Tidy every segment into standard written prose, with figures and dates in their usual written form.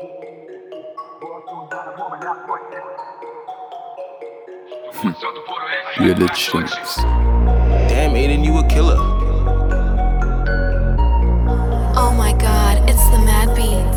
You're the chimps. Damn, Aiden, you a killer. Oh my god, it's the Mad Beats.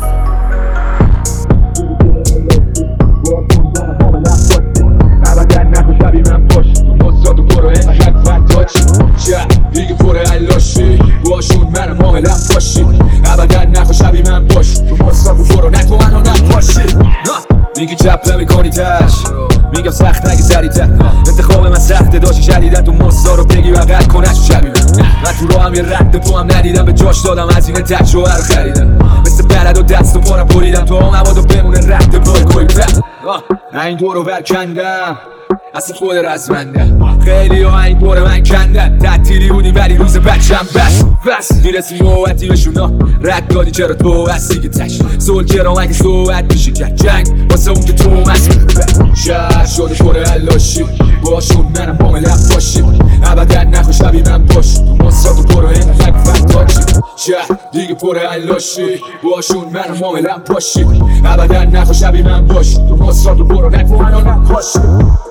ابدا نکن شبیه من باش مصاد و برو اینقدر فنتاچی دیگه پر علاشی باشون من معاملم باشی ابدا نکن شبیه من باش مصاد و برو نکن منو نباشی میگی چپ نمیکنی تش میگم سخت نگی سریع‌تر انتخاب من سخته داشتی شدیدن تو مصدا رو بگی و قد کنش شبیه من تو رو هم یه رد پا هم ندیدم به جاش دادم از این تجربه رو خریدم مثل بلد و دست و پارم بریدم تو هم مبادا بمونه رد پای کویتر این دورو برکندم اصلا خود رزمنده خیلی ها این دور من کندن تعطیلی بودی ولی روز بچم بس میرسی نوبتی بهشونا رد دادی چرا تو هستی که تش سولجر هم اگه صحبت میشه کرد جنگ واسه اون که تو مسئول شهر شده پر علاشی باشون منم معاملم باشی ابدا نکن شبیه من باش تو مصاد و برو اینقدر فنتاچی شهر دیگه پر علاشی باشون منم معاملم باشی ابدا نکن شبیه من باش تو مصاد و برو نکن منو نباشی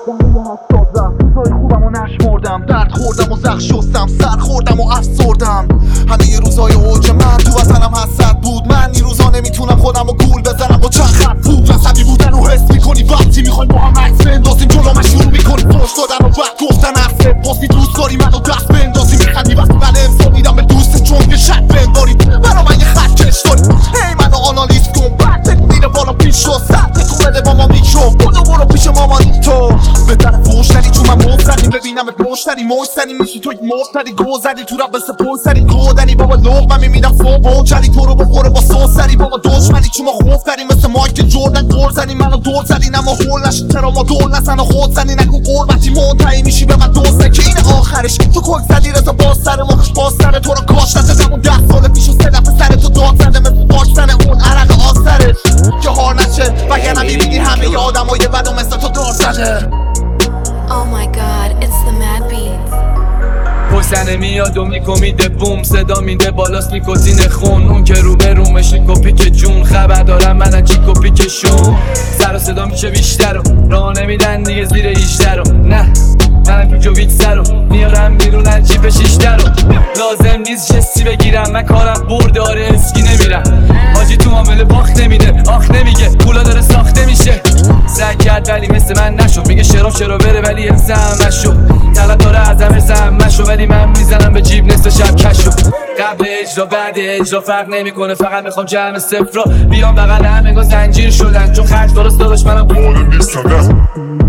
روزای خوبم و نشمردم درد خوردم و زخ شستم سر خوردم و افسردم همه ی روزای اوج من تو وطنم حسد بود من این روزا نمیتونم خودم و گول بزنم با چند خط بود عصبی بودن و حس میکنی وقتی میخوایم با هم عکس بندازیم جلومش شروع میکنی فوش دادن و بعد گفتن عفه باسی دوست داری منو دست بندازی میخندی وقتی من امسا میدم به دوست چون که شک بندارید برا من یه خط کش داری هی منو آنالیز کن بعد میره بالا پیش و سر تکون بده با ما میکشو برو پیش مامانی تو بدن فوشتری چون من مفتری ببینم پشتری مشتری میشی تو یک مفتری گوزری تو رب بسه پلسری گودری بابا لغ من میمیدم فوق بوچری تو رو بخوره با سوسری بابا دشمنی چون ما خوفتری مثل مایک جوردن گل زنی منو دور زدی نما هول نشد چرا ما دور نزن و خود زنی نکن قربتی منتهی میشی به من دوست که این آخرش تو کک زدی رضا باز سر مخش باز سر تو رو کاش نزدم اون 10 سال پیش و 3 دفعه سر تو داد زده مثل باش زنه اون عرق آسترش که هار نشه وگرنه میبینی همه ی آدمای بد و مثل تو دار زده. Oh my god, it's the Mad Beats. پشتنه میاد و میکمیده بوم صدا میده بالاست میکوزینه خون اون که رو به رومشه کپیک جون خبر دارم من چی کپیکشون سر و صدا میشه بیشتر و راه نمیدن دیگه زیر 18 رو نه منم پیچ و ویچ سر رو میارم بیرون از جیب 6 رو لازم نیست جستی بگیرم من کارم برداره اسکی نمیرم حاجی تو معامله باخت نمیده آخ نمیگه پولا داره ساخته میشه سعی کرد ولی مثل من نشد میگه شرام چرا بره ولی همه شو طلب داره ازم همه شو ولی من میزنم به جیب نصف شب کشو قبل اجرا بعد اجرا فرق نمیکنه فقط میخوام جمع صفر را بیام بغل همه زنجیر شدن چون خرج درست داداش منم بولم نیستم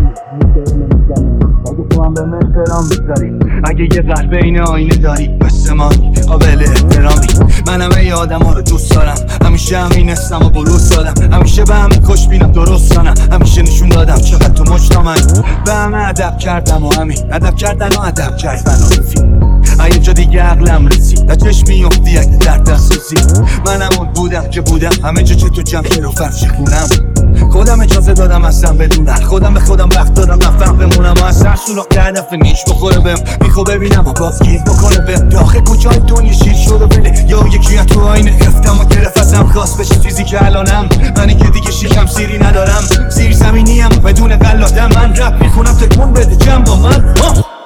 تو هم به احترام بذاری اگه یه قلب این آینه داری مثل من قابل احترامی من همه ی آدم ها رو دوست دارم همیشه همینستم و بروز دادم همیشه به همه کش بینم درست کنم همیشه نشون دادم چقدر تو مجتمعی به همه ادب کردم و همین ادب کردن و ادب کردن و این جا دیگه عقلم رسید از چشم میفتی اگه در دست رسید من همون بودم که بودم همه جا چه تو جمعه رو فرش خونم خودم اجازه دادم اصلا بدونم خودم به خودم وقت دادم نفهم بمونم و از هر سوراخ که هدف نیش بخوره بهم میخوا ببینم و باز گیر بکنه بهم داخل کجای دنیا شیر شده بله یا یکی تو آینه خفتم و گرفت ازم خواست بشه چیزی که الانم منی که دیگه شیکم سیری ندارم زیر زمینیم بدون قلادم من رپ میخونم تکون بده جمع با من